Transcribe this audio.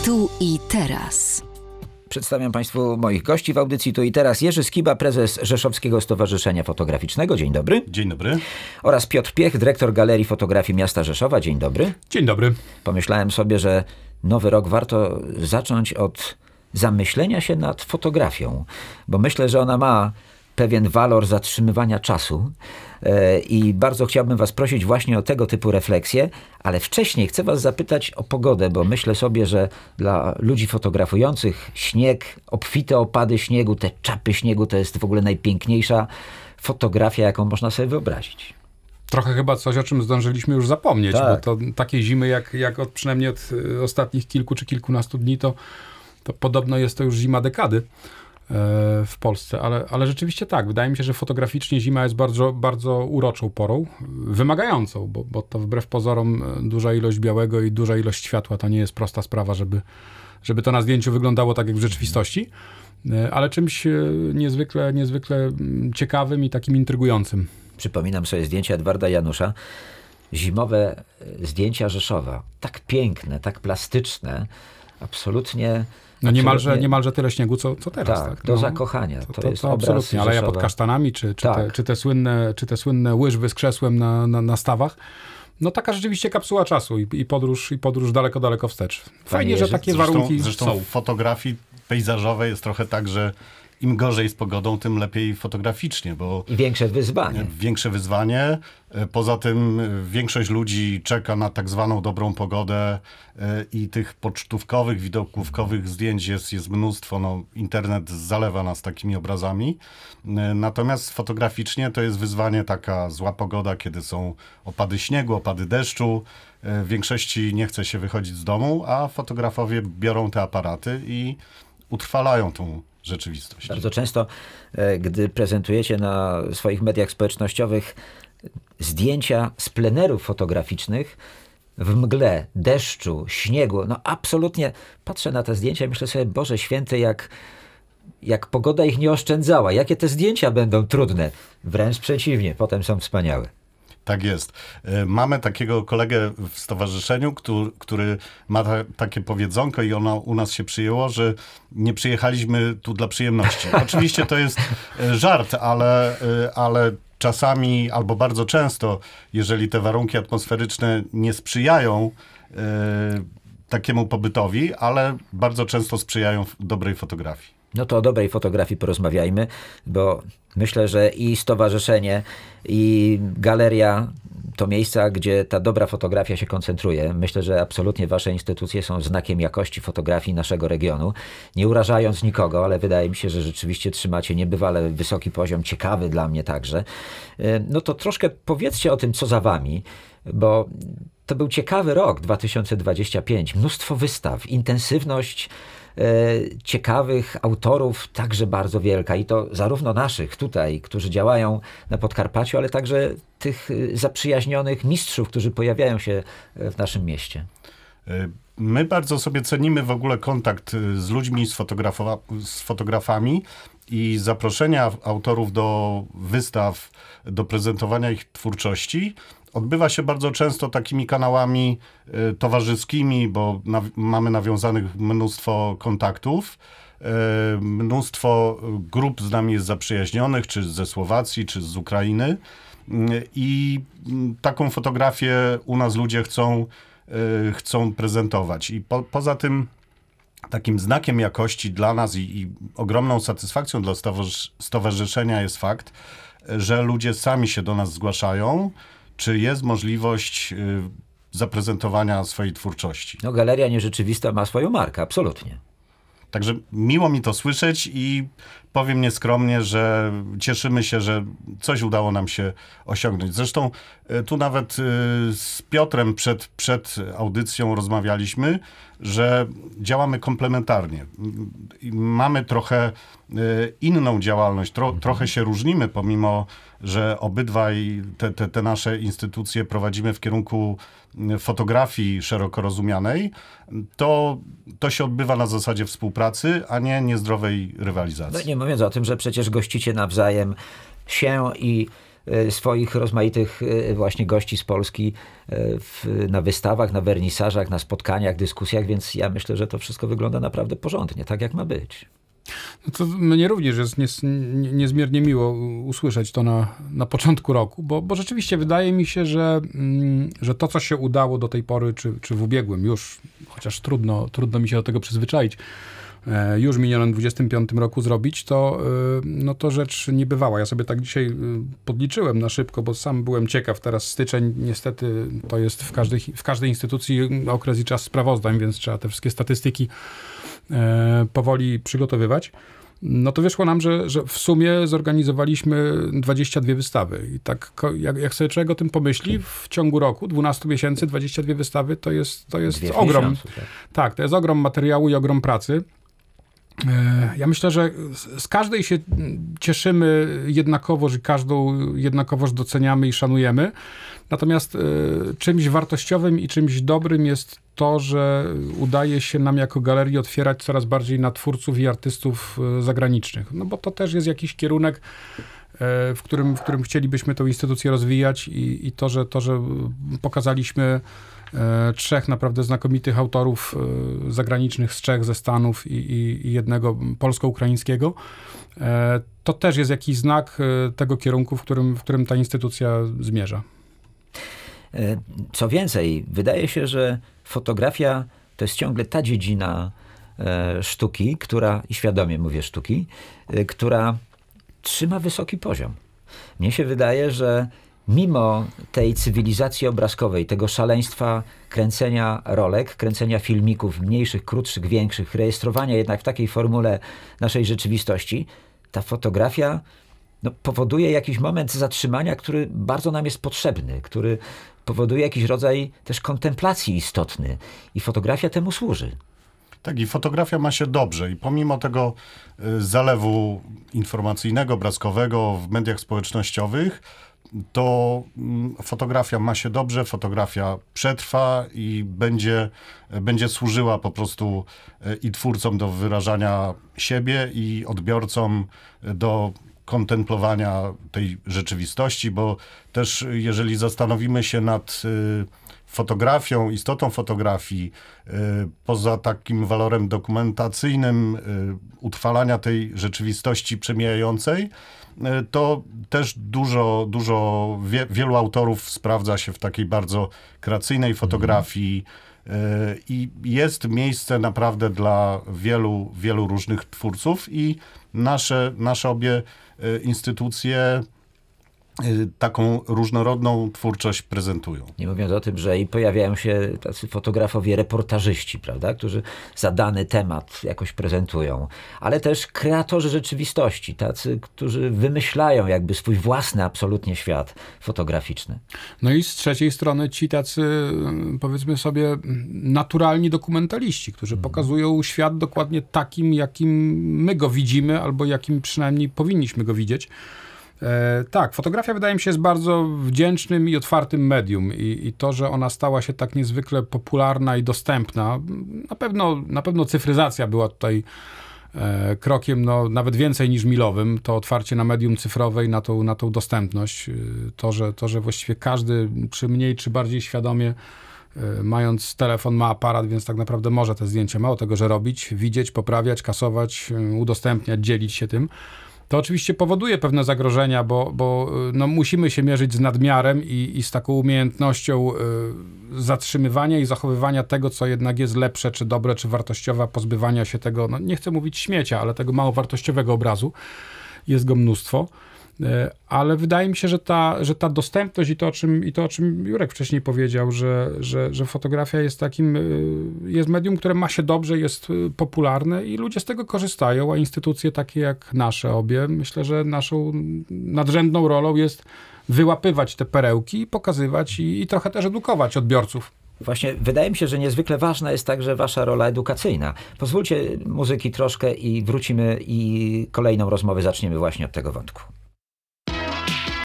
Tu i teraz. Przedstawiam Państwu moich gości w audycji Tu i Teraz. Jerzy Skiba, prezes Rzeszowskiego Stowarzyszenia Fotograficznego. Dzień dobry. Dzień dobry. Oraz Piotr Piech, dyrektor Galerii Fotografii Miasta Rzeszowa. Dzień dobry. Dzień dobry. Pomyślałem sobie, że nowy rok warto zacząć od zamyślenia się nad fotografią, bo myślę, że ona ma pewien walor zatrzymywania czasu i bardzo chciałbym Was prosić właśnie o tego typu refleksje, ale wcześniej chcę Was zapytać o pogodę, bo myślę sobie, że dla ludzi fotografujących śnieg, obfite opady śniegu, te czapy śniegu to jest w ogóle najpiękniejsza fotografia, jaką można sobie wyobrazić. Trochę chyba coś, o czym zdążyliśmy już zapomnieć, Tak. bo to takiej zimy, jak przynajmniej od ostatnich kilku czy kilkunastu dni, to podobno jest to już zima dekady w Polsce, ale rzeczywiście tak, wydaje mi się, że fotograficznie zima jest bardzo, bardzo uroczą porą, wymagającą, bo to wbrew pozorom duża ilość białego i duża ilość światła to nie jest prosta sprawa, żeby to na zdjęciu wyglądało tak jak w rzeczywistości, ale czymś niezwykle ciekawym i takim intrygującym. Przypominam sobie zdjęcia Edwarda Janusza, zimowe zdjęcia Rzeszowa. Tak piękne, tak plastyczne, absolutnie... No niemalże tyle śniegu, co teraz. Tak, do zakochania. To jest obraz absolutnie, ale ja Rzeszowa. pod kasztanami, czy te słynne łyżwy z krzesłem na stawach. No taka rzeczywiście kapsuła czasu i podróż daleko, daleko wstecz. Fajnie, że takie warunki Zresztą są. w fotografii pejzażowej jest trochę tak, że im gorzej z pogodą, tym lepiej fotograficznie, bo I większe wyzwanie. większe wyzwanie. Poza tym większość ludzi czeka na tak zwaną dobrą pogodę i tych pocztówkowych, widokówkowych zdjęć jest mnóstwo. No, internet zalewa nas takimi obrazami. Natomiast fotograficznie to jest wyzwanie taka zła pogoda, kiedy są opady śniegu, opady deszczu. W większości nie chce się wychodzić z domu, a fotografowie biorą te aparaty i utrwalają tą rzeczywistość. Bardzo często, gdy prezentujecie na swoich mediach społecznościowych zdjęcia z plenerów fotograficznych w mgle, deszczu, śniegu, no absolutnie patrzę na te zdjęcia i myślę sobie, Boże Święty, jak pogoda ich nie oszczędzała, jakie te zdjęcia będą trudne. Wręcz przeciwnie, potem są wspaniałe. Tak jest. Mamy takiego kolegę w stowarzyszeniu, który ma takie powiedzonko i ono u nas się przyjęło, że nie przyjechaliśmy tu dla przyjemności. Oczywiście to jest żart, ale czasami albo bardzo często, jeżeli te warunki atmosferyczne nie sprzyjają takiemu pobytowi, ale bardzo często sprzyjają dobrej fotografii. No to o dobrej fotografii porozmawiajmy, bo myślę, że i stowarzyszenie, i galeria to miejsca, gdzie ta dobra fotografia się koncentruje. Myślę, że absolutnie wasze instytucje są znakiem jakości fotografii naszego regionu. Nie urażając nikogo, ale wydaje mi się, że rzeczywiście trzymacie niebywale wysoki poziom, ciekawy dla mnie także. No to troszkę powiedzcie o tym, co za wami, bo to był ciekawy rok 2025. Mnóstwo wystaw, intensywność ciekawych autorów także bardzo wielka i to zarówno naszych tutaj, którzy działają na Podkarpaciu, ale także tych zaprzyjaźnionych mistrzów, którzy pojawiają się w naszym mieście. My bardzo sobie cenimy w ogóle kontakt z ludźmi, z fotografami i zaproszenia autorów do wystaw, do prezentowania ich twórczości odbywa się bardzo często takimi kanałami towarzyskimi, bo mamy nawiązanych mnóstwo kontaktów. Mnóstwo grup z nami jest zaprzyjaźnionych, czy ze Słowacji, czy z Ukrainy. I taką fotografię u nas ludzie chcą prezentować. I poza tym takim znakiem jakości dla nas i ogromną satysfakcją dla stowarzyszenia jest fakt, że ludzie sami się do nas zgłaszają, czy jest możliwość zaprezentowania swojej twórczości. No Galeria Nierzeczywista ma swoją markę, absolutnie. Także miło mi to słyszeć i powiem nieskromnie, że cieszymy się, że coś udało nam się osiągnąć. Zresztą tu nawet z Piotrem przed audycją rozmawialiśmy, że działamy komplementarnie. Mamy trochę inną działalność, trochę się różnimy, pomimo że obydwaj te nasze instytucje prowadzimy w kierunku fotografii szeroko rozumianej, to się odbywa na zasadzie współpracy, a nie niezdrowej rywalizacji. No nie mówiąc o tym, że przecież gościcie nawzajem się i swoich rozmaitych właśnie gości z Polski na wystawach, na wernisażach, na spotkaniach, dyskusjach, więc ja myślę, że to wszystko wygląda naprawdę porządnie, tak jak ma być. No to mnie również jest niezmiernie miło usłyszeć to na początku roku, bo rzeczywiście wydaje mi się, że to, co się udało do tej pory, czy w ubiegłym już, chociaż trudno mi się do tego przyzwyczaić, już w minionym 25 roku zrobić, to rzecz niebywała. Ja sobie tak dzisiaj podliczyłem na szybko, bo sam byłem ciekaw. Teraz styczeń, niestety to jest w każdej instytucji okres i czas sprawozdań, więc trzeba te wszystkie statystyki powoli przygotowywać. No to wyszło nam, że w sumie zorganizowaliśmy 22 wystawy. I tak jak sobie człowiek o tym pomyśli, w ciągu roku, 12 miesięcy, 22 wystawy, to jest ogrom. Tak, to jest ogrom materiału i ogrom pracy. Ja myślę, że z każdej się cieszymy jednakowoż i każdą jednakowoż doceniamy i szanujemy. Natomiast czymś wartościowym i czymś dobrym jest to, że udaje się nam jako galerii otwierać coraz bardziej na twórców i artystów zagranicznych. No bo to też jest jakiś kierunek, w którym chcielibyśmy tę instytucję rozwijać i to, że pokazaliśmy 3 naprawdę znakomitych autorów zagranicznych z Czech, ze Stanów i jednego polsko-ukraińskiego, to też jest jakiś znak tego kierunku, w którym ta instytucja zmierza. Co więcej, wydaje się, że fotografia to jest ciągle ta dziedzina sztuki, i świadomie mówię sztuki, która trzyma wysoki poziom. Mnie się wydaje, że mimo tej cywilizacji obrazkowej, tego szaleństwa kręcenia rolek, kręcenia filmików mniejszych, krótszych, większych, rejestrowania jednak w takiej formule naszej rzeczywistości, ta fotografia powoduje jakiś moment zatrzymania, który bardzo nam jest potrzebny, który powoduje jakiś rodzaj też kontemplacji istotny i fotografia temu służy. Tak, i fotografia ma się dobrze i pomimo tego zalewu informacyjnego, obrazkowego w mediach społecznościowych, to fotografia ma się dobrze, fotografia przetrwa i będzie służyła po prostu i twórcom do wyrażania siebie i odbiorcom do kontemplowania tej rzeczywistości, bo też jeżeli zastanowimy się nad fotografią, istotą fotografii, poza takim walorem dokumentacyjnym utrwalania tej rzeczywistości przemijającej, to też wielu autorów sprawdza się w takiej bardzo kreacyjnej fotografii i jest miejsce naprawdę dla wielu różnych twórców i nasze obie instytucje taką różnorodną twórczość prezentują. Nie mówiąc o tym, że i pojawiają się tacy fotografowie, reportażyści, prawda, którzy za dany temat jakoś prezentują, ale też kreatorzy rzeczywistości, tacy, którzy wymyślają jakby swój własny absolutnie świat fotograficzny. No i z trzeciej strony ci tacy, powiedzmy sobie, naturalni dokumentaliści, którzy pokazują świat dokładnie takim, jakim my go widzimy, albo jakim przynajmniej powinniśmy go widzieć. Tak, fotografia wydaje mi się jest bardzo wdzięcznym i otwartym medium i to, że ona stała się tak niezwykle popularna i dostępna, na pewno cyfryzacja była tutaj krokiem nawet więcej niż milowym, to otwarcie na medium cyfrowe i na tą dostępność, to, że właściwie każdy czy mniej, czy bardziej świadomie mając telefon ma aparat, więc tak naprawdę może te zdjęcia mało tego, że robić, widzieć, poprawiać, kasować, udostępniać, dzielić się tym. To oczywiście powoduje pewne zagrożenia, bo musimy się mierzyć z nadmiarem i z taką umiejętnością zatrzymywania i zachowywania tego, co jednak jest lepsze, czy dobre, czy wartościowe, pozbywania się tego, nie chcę mówić śmiecia, ale tego mało wartościowego obrazu. Jest go mnóstwo. Ale wydaje mi się, że ta dostępność i to, o czym Jurek wcześniej powiedział, że fotografia jest medium, które ma się dobrze, jest popularne i ludzie z tego korzystają, a instytucje takie jak nasze obie, myślę, że naszą nadrzędną rolą jest wyłapywać te perełki i pokazywać i trochę też edukować odbiorców. Właśnie wydaje mi się, że niezwykle ważna jest także wasza rola edukacyjna. Pozwólcie muzyki troszkę i wrócimy i kolejną rozmowę zaczniemy właśnie od tego wątku.